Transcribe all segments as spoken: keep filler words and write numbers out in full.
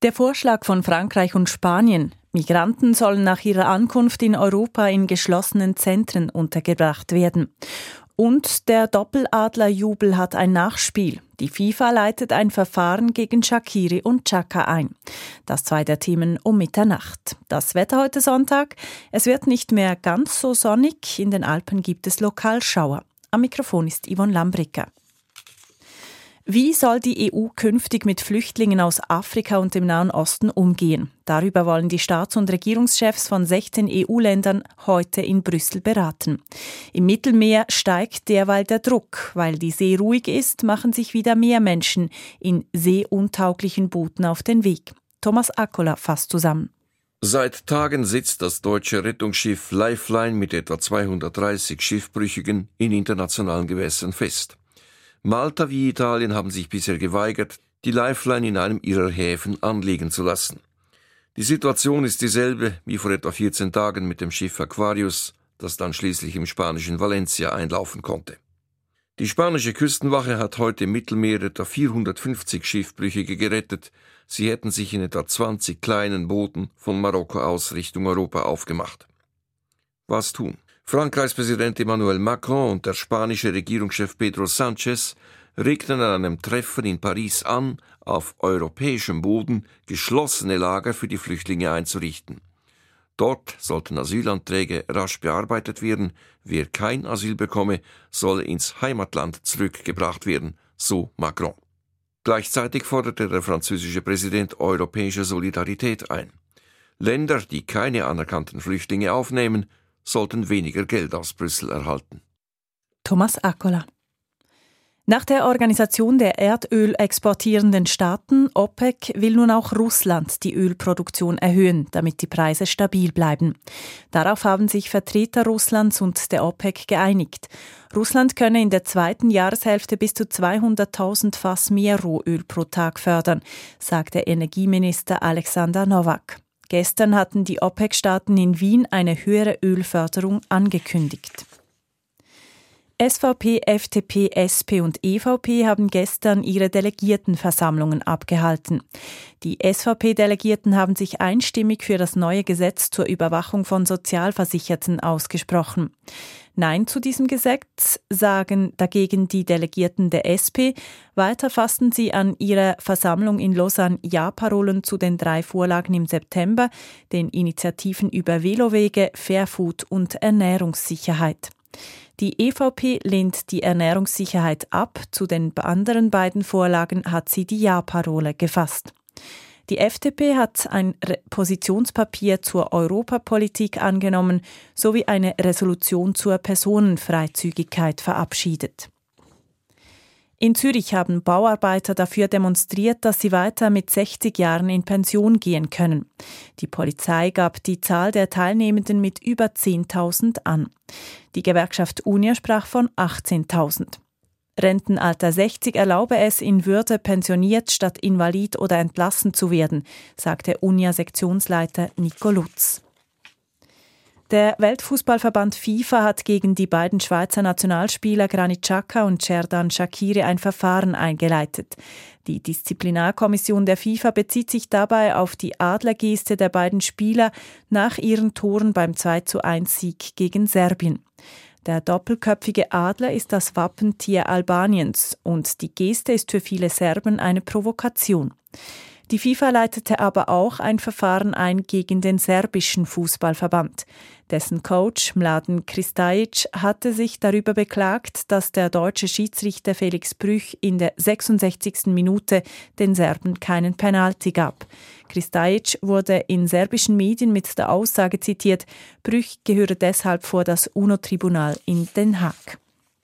Der Vorschlag von Frankreich und Spanien, Migranten sollen nach ihrer Ankunft in Europa in geschlossenen Zentren untergebracht werden. Und der Doppeladlerjubel hat ein Nachspiel. Die FIFA leitet ein Verfahren gegen Shaqiri und Xhaka ein. Das zwei der Themen um Mitternacht. Das Wetter heute Sonntag. Es wird nicht mehr ganz so sonnig. In den Alpen gibt es Lokalschauer. Am Mikrofon ist Yvonne Lambricker. Wie soll die E U künftig mit Flüchtlingen aus Afrika und dem Nahen Osten umgehen? Darüber wollen die Staats- und Regierungschefs von sechzehn E U-Ländern heute in Brüssel beraten. Im Mittelmeer steigt derweil der Druck. Weil die See ruhig ist, machen sich wieder mehr Menschen in seeuntauglichen Booten auf den Weg. Thomas Akkola fasst zusammen. Seit Tagen sitzt das deutsche Rettungsschiff Lifeline mit etwa zweihundertdreißig Schiffbrüchigen in internationalen Gewässern fest. Malta wie Italien haben sich bisher geweigert, die Lifeline in einem ihrer Häfen anlegen zu lassen. Die Situation ist dieselbe wie vor etwa vierzehn Tagen mit dem Schiff Aquarius, das dann schließlich im spanischen Valencia einlaufen konnte. Die spanische Küstenwache hat heute im Mittelmeer etwa vierhundertfünfzig Schiffbrüchige gerettet. Sie hätten sich in etwa zwanzig kleinen Booten von Marokko aus Richtung Europa aufgemacht. Was tun? Frankreichs Präsident Emmanuel Macron und der spanische Regierungschef Pedro Sánchez regten an einem Treffen in Paris an, auf europäischem Boden geschlossene Lager für die Flüchtlinge einzurichten. Dort sollten Asylanträge rasch bearbeitet werden. Wer kein Asyl bekomme, solle ins Heimatland zurückgebracht werden, so Macron. Gleichzeitig forderte der französische Präsident europäische Solidarität ein. Länder, die keine anerkannten Flüchtlinge aufnehmen, sollten weniger Geld aus Brüssel erhalten. Thomas Akkola. Nach der Organisation der Erdöl exportierenden Staaten OPEC will nun auch Russland die Ölproduktion erhöhen, damit die Preise stabil bleiben. Darauf haben sich Vertreter Russlands und der OPEC geeinigt. Russland könne in der zweiten Jahreshälfte bis zu zweihunderttausend Fass mehr Rohöl pro Tag fördern, sagte Energieminister Alexander Nowak. Gestern hatten die OPEC-Staaten in Wien eine höhere Ölförderung angekündigt. S V P, F D P, S P und E V P haben gestern ihre Delegiertenversammlungen abgehalten. Die S V P-Delegierten haben sich einstimmig für das neue Gesetz zur Überwachung von Sozialversicherten ausgesprochen. Nein zu diesem Gesetz sagen dagegen die Delegierten der S P. Weiter fassten sie an ihrer Versammlung in Lausanne Ja-Parolen zu den drei Vorlagen im September, den Initiativen über Velowege, Fairfood und Ernährungssicherheit. Die E V P lehnt die Ernährungssicherheit ab. Zu den anderen beiden Vorlagen hat sie die Ja-Parole gefasst. Die F D P hat ein Re- Positionspapier zur Europapolitik angenommen sowie eine Resolution zur Personenfreizügigkeit verabschiedet. In Zürich haben Bauarbeiter dafür demonstriert, dass sie weiter mit sechzig Jahren in Pension gehen können. Die Polizei gab die Zahl der Teilnehmenden mit über zehntausend an. Die Gewerkschaft Unia sprach von achtzehntausend. Rentenalter sechzig erlaube es, in Würde pensioniert statt invalid oder entlassen zu werden, sagte Unia-Sektionsleiter Nico Lutz. Der Weltfußballverband FIFA hat gegen die beiden Schweizer Nationalspieler Granit Xhaka und Xherdan Shaqiri ein Verfahren eingeleitet. Die Disziplinarkommission der FIFA bezieht sich dabei auf die Adlergeste der beiden Spieler nach ihren Toren beim zwei zu eins Sieg gegen Serbien. Der doppelköpfige Adler ist das Wappentier Albaniens und die Geste ist für viele Serben eine Provokation. Die FIFA leitete aber auch ein Verfahren ein gegen den serbischen Fußballverband. Dessen Coach Mladen Kristajic hatte sich darüber beklagt, dass der deutsche Schiedsrichter Felix Brüch in der sechsundsechzigsten Minute den Serben keinen Penalty gab. Kristajic wurde in serbischen Medien mit der Aussage zitiert, Brüch gehöre deshalb vor das UNO-Tribunal in Den Haag.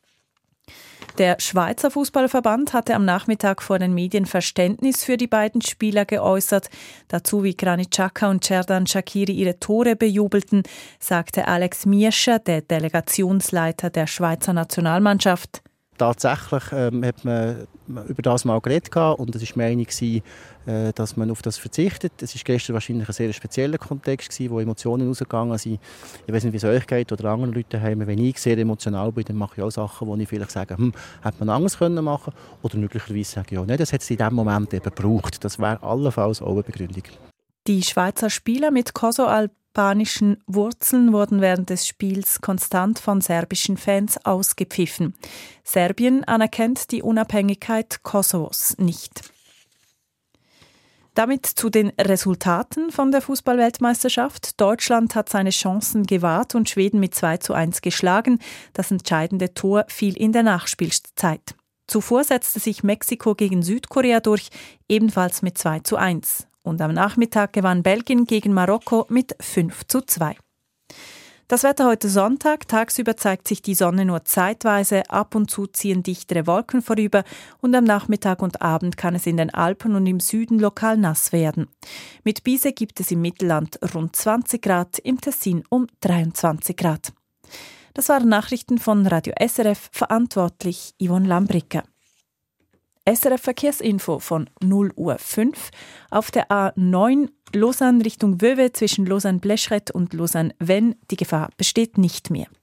Der Schweizer Fußballverband hatte am Nachmittag vor den Medien Verständnis für die beiden Spieler geäußert. Dazu, wie Granit Xhaka und Xherdan Shaqiri ihre Tore bejubelten, sagte Alex Miescher, der Delegationsleiter der Schweizer Nationalmannschaft: tatsächlich ähm, hat man über das mal geredet und es war die Meinung, äh, dass man auf das verzichtet. Es war gestern wahrscheinlich ein sehr spezieller Kontext, wo Emotionen rausgegangen sind. Ich weiß nicht, wie es euch geht oder anderen Leuten haben. Wenn ich sehr emotional bin, dann mache ich auch Sachen, wo ich vielleicht sage, hm, hätte man anders können machen oder möglicherweise sage, ja, nein, das hat es in diesem Moment eben gebraucht. Das wäre allenfalls auch eine Begründung. Die Schweizer Spieler mit kosovo-albanischen Wurzeln wurden während des Spiels konstant von serbischen Fans ausgepfiffen. Serbien anerkennt die Unabhängigkeit Kosovos nicht. Damit zu den Resultaten von der Fußball-Weltmeisterschaft. Deutschland hat seine Chancen gewahrt und Schweden mit zwei zu eins geschlagen. Das entscheidende Tor fiel in der Nachspielzeit. Zuvor setzte sich Mexiko gegen Südkorea durch, ebenfalls mit zwei zu eins. Und am Nachmittag gewann Belgien gegen Marokko mit fünf zu zwei. Das Wetter heute Sonntag. Tagsüber zeigt sich die Sonne nur zeitweise, ab und zu ziehen dichtere Wolken vorüber und am Nachmittag und Abend kann es in den Alpen und im Süden lokal nass werden. Mit Bise gibt es im Mittelland rund zwanzig Grad, im Tessin um dreiundzwanzig Grad. Das waren Nachrichten von Radio S R F, verantwortlich Yvonne Lambricka. S R F Verkehrsinfo von null Uhr fünf auf der A neun Lausanne Richtung Vevey zwischen Lausanne-Bleschret und Lausanne-Vennes. Die Gefahr besteht nicht mehr.